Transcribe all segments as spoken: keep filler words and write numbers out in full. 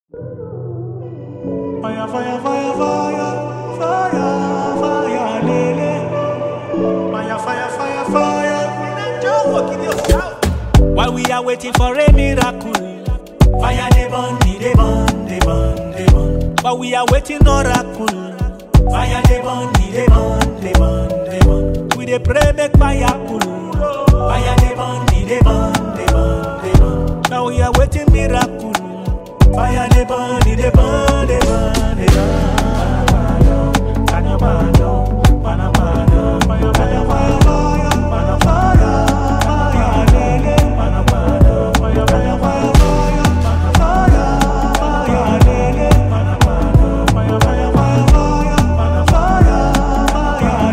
Fire, fire, fire, fire, fire, fire, lele. Fire, fire, fire, fire. While we are waiting for a miracle, fire they burn, they burn, they burn, they burn. While we are waiting oracle, fire they burn, they burn, they burn, they burn. We they pray make fire cool. Fire they burn, they burn, they burn, they burn. Now we are waiting miracle. Fire they burn, they burn, they burn, they burn. Can you burn down? Fire, fire, fire, fire, fire, fire, fire, fire, lele. Fire, fire, fire, fire, fire, fire, fire, lele. Fire, fire, fire, fire, fire, fire,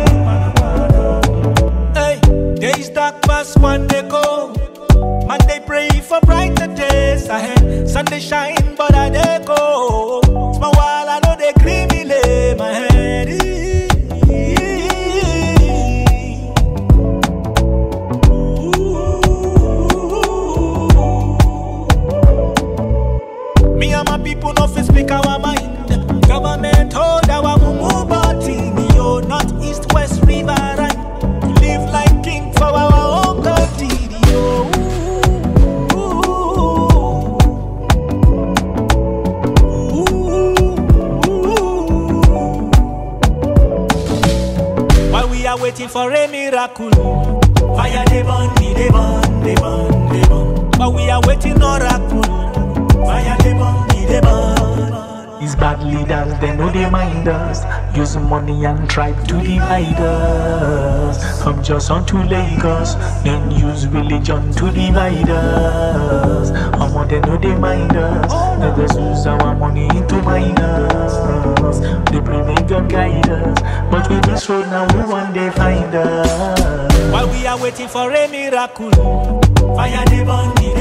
lele. Hey, days dark past one day go. Monday pray for brighter days ahead. Sunday shine, but I dey go. Small while I know they creamy lay my head. Me and my people no fit speak our mind. Government hold our mumu body. Yo, north, east, west, river, right. To live like king for our own country. Yo. Waiting for a miracle. Fire they burn, they burn, they burn, they burn. But we are waiting oracle. Fire they burn, they burn. These bad leaders, they know they mind us. Use money and tribe to divide us. From just on to Lagos, then use religion to divide us. How they know they mind us. Let us use our money to minus. They pray make God guide us. But with this road now we one day find us. While we are waiting for a miracle, fire they burn,